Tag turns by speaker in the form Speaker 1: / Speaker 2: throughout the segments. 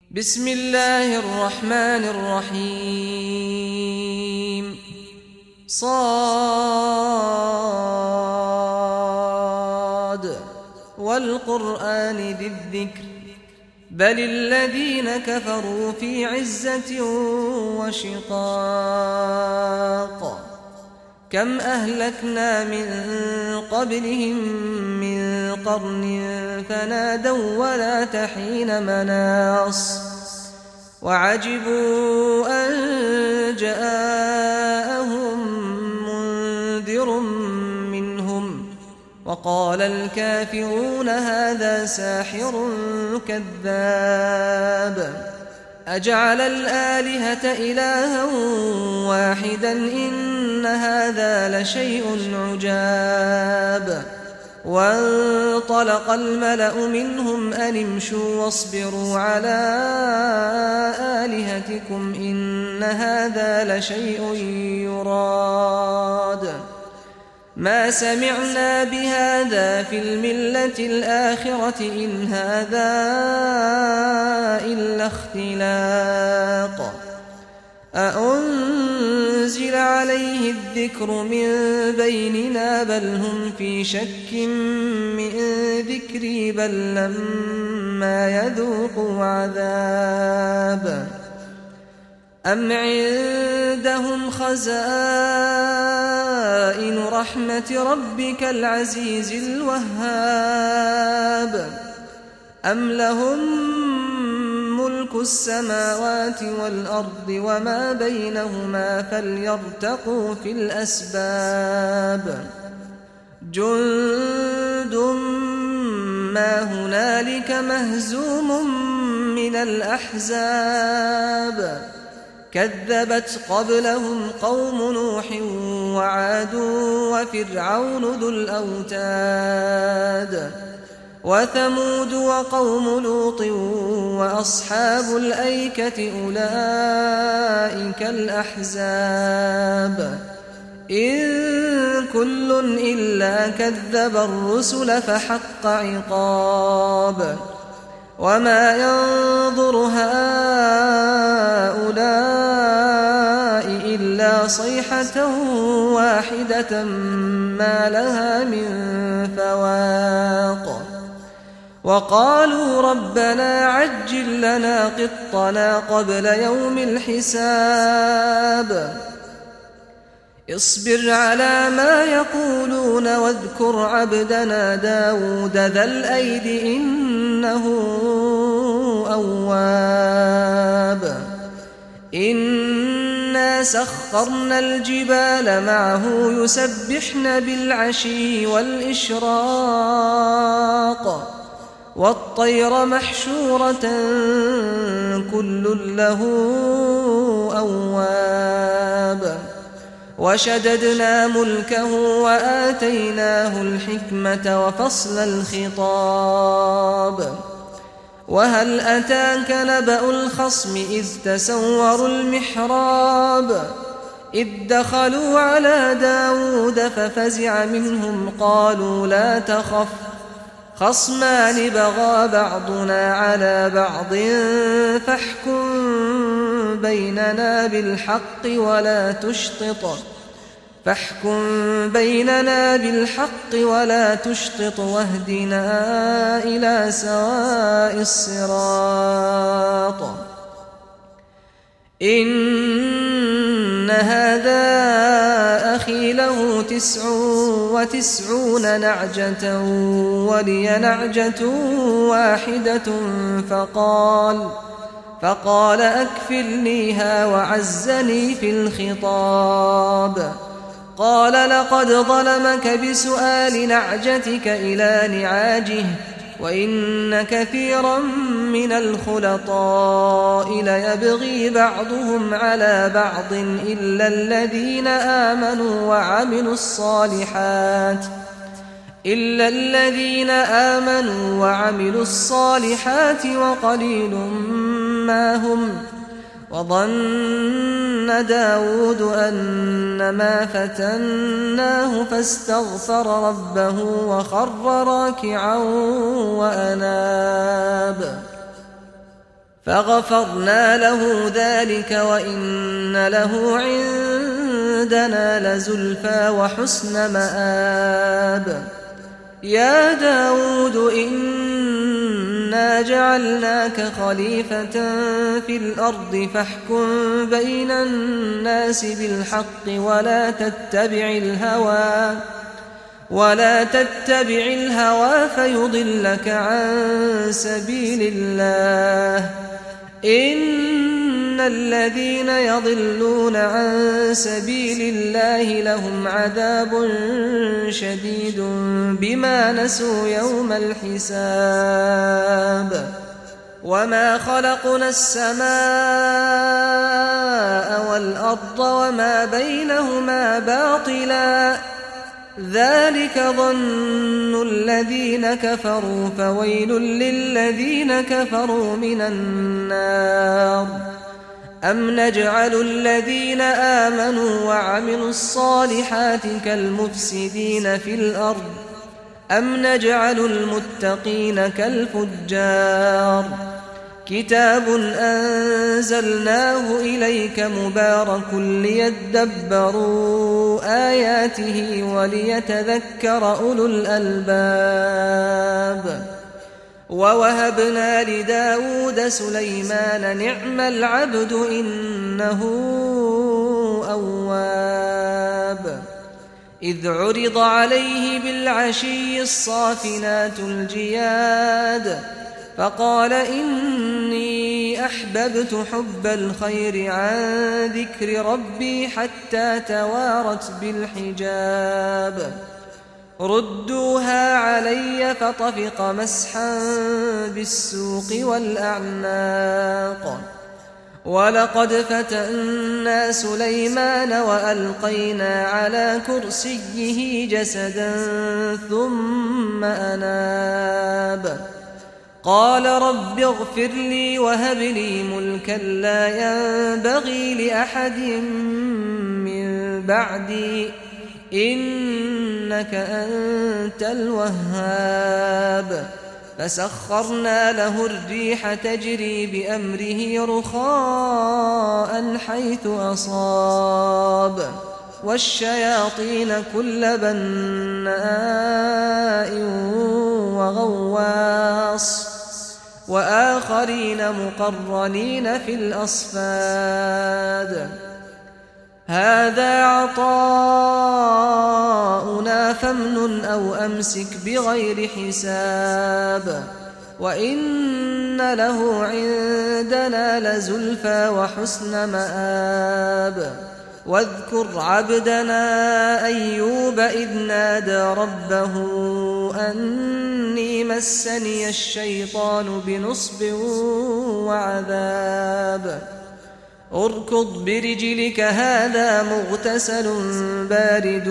Speaker 1: بسم الله الرحمن الرحيم صاد والقرآن ذي الذكر بل الذين كفروا في عزة وشقاق كم أهلكنا من قبلهم من قرن فنادوا ولا تحين مناص وعجبوا أن جاءهم منذر منهم وقال الكافرون هذا ساحر كذاب أجعل الآلهة إلها واحدا إن هذا لشيء عجاب وانطلق الملأ منهم أن امشوا واصبروا على آلهتكم إن هذا لشيء يراد ما سمعنا بهذا في الملة الآخرة إن هذا إلا اختلاق أأنزل عليه الذكر من بيننا بل هم في شك من ذكري بل لما يذوقوا عذاب أم عندهم خزائن رحمة ربك العزيز الوهاب أم لهم ملك السماوات والأرض وما بينهما فليرتقوا في الأسباب جند ما هنالك مهزوم من الأحزاب كذبت قبلهم قوم نوح وعاد وفرعون ذو الأوتاد وثمود وقوم لوط وأصحاب الأيكة أولئك الأحزاب إن كل إلا كذب الرسل فحق عقاب وما ينظر هؤلاء إلا صيحة واحدة ما لها من فواق وقالوا ربنا عجل لنا قطنا قبل يوم الحساب اصبر على ما يقولون واذكر عبدنا داود ذا الأيد إنه أواب إنا سخرنا الجبال معه يسبحن بالعشي والإشراق والطير محشورة كل له أواب وشددنا ملكه وآتيناه الحكمة وفصل الخطاب وهل أتاك نبأ الخصم إذ تسوروا المحراب إذ دخلوا على داود ففزع منهم قالوا لا تخف خصمان بغى بعضنا على بعض فاحكم بيننا بالحق ولا تشطط واهدنا إلى سواء الصراط إن هذا أخي له 99 نعجة ولي نعجة واحدة فقال أكفلنيها وعزني في الخطاب قال لقد ظلمك بسؤال نعجتك إلى نعاجه وإن كثيرا من الخلطاء ليبغي بعضهم على بعض إلا الذين آمنوا وعملوا الصالحات وقليل ما هم وظن داود أنما فتناه فاستغفر ربه وخر راكعا وأناب فغفرنا له ذلك وإن له عندنا لزلفى وحسن مآب. يا داود إنا جعلناك خليفة في الأرض فاحكم بين الناس بالحق ولا تتبع الهوى فيضلك عن سبيل الله. إن الذين يضلون عن سبيل الله لهم عذاب شديد بما نسوا يوم الحساب. وما خلقنا السماء والأرض وما بينهما باطلا ذلك ظن الذين كفروا فويل للذين كفروا من النار. أم نجعل الذين آمنوا وعملوا الصالحات كالمفسدين في الأرض أم نجعل المتقين كالفجار. كتاب أنزلناه إليك مبارك ليدبروا آياته وليتذكر أولو الألباب. ووهبنا لداود سليمان نعم العبد إنه أواب. إذ عرض عليه بالعشي الصافنات الجياد فقال إني أحببت حب الخير عن ذكر ربي حتى توارت بالحجاب. ردوها علي فطفق مسحا بالسوق والأعناق. ولقد فتنا سليمان وألقينا على كرسيه جسدا ثم أناب. قال رب اغفر لي وهب لي ملكا لا ينبغي لأحد من بعدي إنك أنت الوهاب. فسخرنا له الريح تجري بأمره رخاء حيث أصاب والشياطين كل بناء وغواص وآخرين مقرنين في الأصفاد. هذا عطاؤنا فامنن أو أمسك بغير حساب. وإن له عندنا لزلفى وحسن مآب. واذكر عبدنا أيوب إذ نادى ربه أني مسني الشيطان بنصب وعذاب. اركض برجلك هذا مغتسل بارد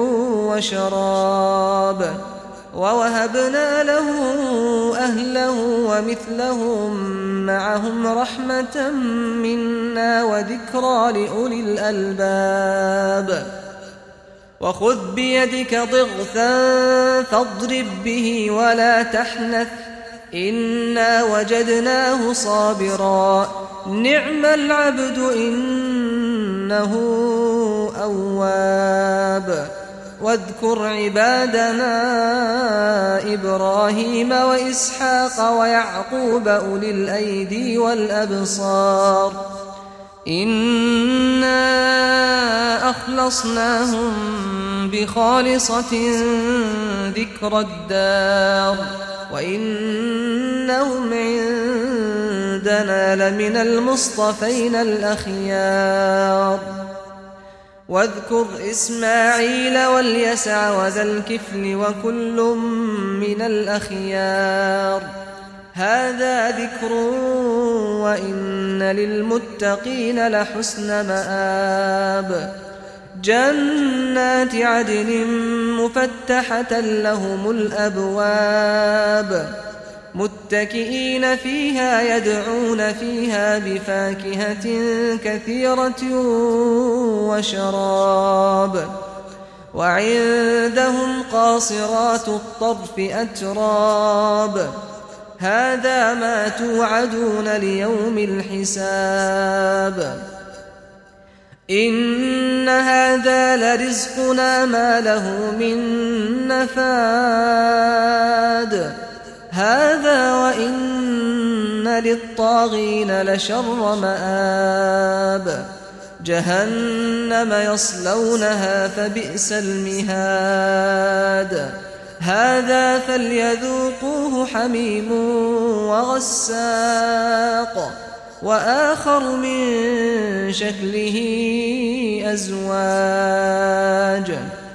Speaker 1: وشراب. ووهبنا له أهله ومثلهم معهم رحمة منا وذكرى لأولي الألباب. وخذ بيدك ضغثا فاضرب به ولا تحنث إنا وجدناه صابرا نعم العبد إنه أواب. واذكر عبادنا إبراهيم وإسحاق ويعقوب أولي الأيدي والأبصار إنا أخلصناهم بخالصة ذكر الدار وإنهم عندنا لمن المصطفين الأخيار. واذكر إسماعيل واليسع وذا الكفل وكل من الأخيار. هذا ذكر وإن للمتقين لحسن مآب. جنات عدن مفتحة لهم الأبواب متكئين فيها يدعون فيها بفاكهة كثيرة وشراب. وعندهم قاصرات الطرف أتراب. هذا ما توعدون ليوم الحساب إن هذا لرزقنا ما له من نفاد هذا وإن للطاغين لشر مآب جهنم يصلونها فبئس المهاد هذا فليذوقوه حميم وغساق وآخر من شكله أزواج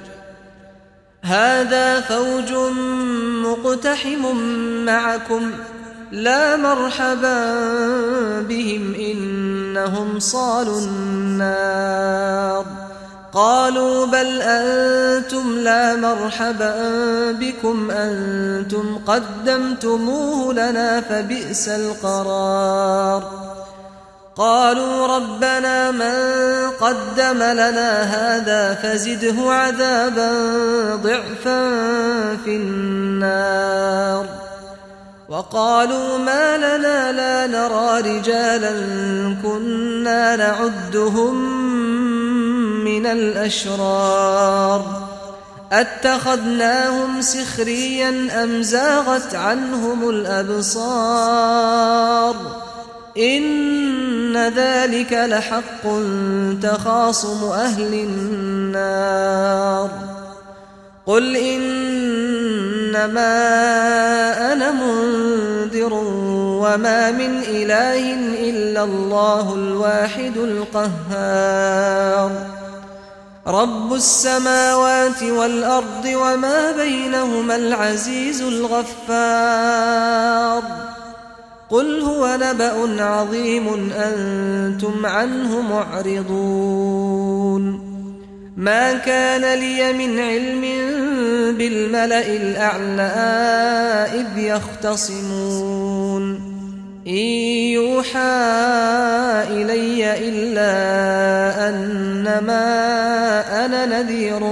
Speaker 1: هذا فوج مقتحم معكم لا مرحبا بهم إنهم صالوا النار قالوا بل أنتم لا مرحبا بكم أنتم قدمتموه لنا فبئس القرار قالوا ربنا من قدم لنا هذا فزده عذابا ضعفا في النار وقالوا ما لنا لا نرى رجالا كنا نعدهم من الأشرار أتخذناهم سخريا أم زاغت عنهم الأبصار إن ذلك لحق تخاصم أهل النار قل إنما أنا منذر وما من إله إلا الله الواحد القهار رب السماوات والأرض وما بينهما العزيز الغفار قل هو نبأ عظيم أنتم عنه معرضون ما كان لي من علم بالملأ الأعلى إذ يختصمون إن يوحى إلي إلا أنما أنا نذير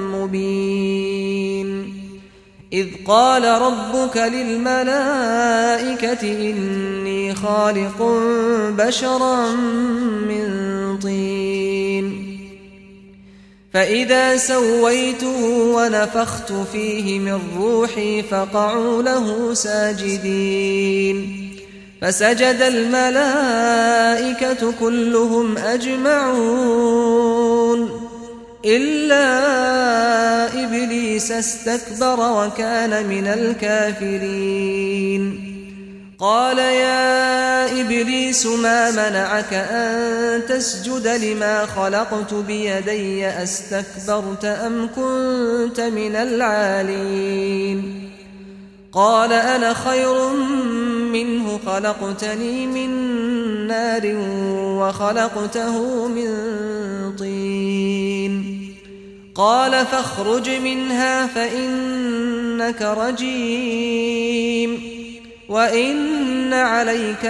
Speaker 1: مبين إذ قال ربك للملائكة إني خالق بشرا من طين فإذا سويته ونفخت فيه من روحي فقعوا له ساجدين فسجد الملائكة كلهم أجمعون إلا إبليس استكبر وكان من الكافرين قال يا إبليس ما منعك أن تسجد لما خلقت بيدي أستكبرت أم كنت من العالين قال أنا خير منه خلقتني من نار وخلقته من طين قال فاخرج منها فإنك رجيم وإن عليك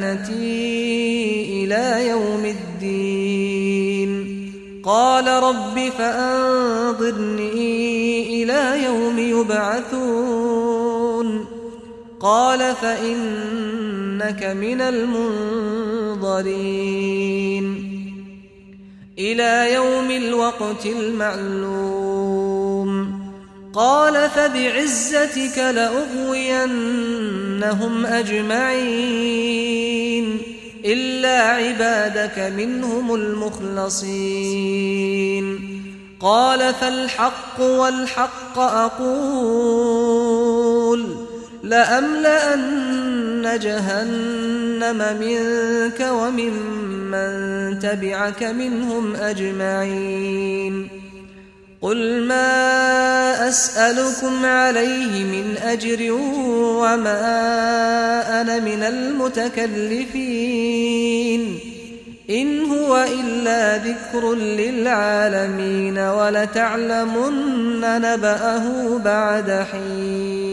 Speaker 1: لعنتي إلى يوم الدين قال رب فأنظرني إلى يوم يبعثون قال فإنك من المنظرين إلى يوم الوقت المعلوم قال فبعزتك لأغوينهم أجمعين إلا عبادك منهم المخلصين قال فالحق والحق أقول لأملأن جهنم منك وممن تبعك منهم أجمعين قل ما أسألكم عليه من أجر وما أنا من المتكلفين إن هو إلا ذكر للعالمين ولتعلمن نبأه بعد حين